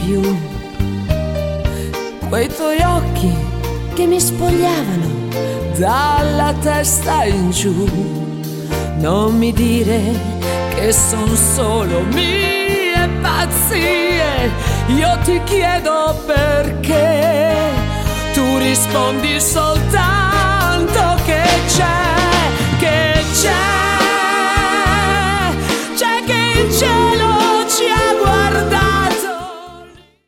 più. Quei tuoi occhi che mi spogliavano dalla testa in giù. Non mi dire che son solo mie pazzie, io ti chiedo perché. Tu rispondi soltanto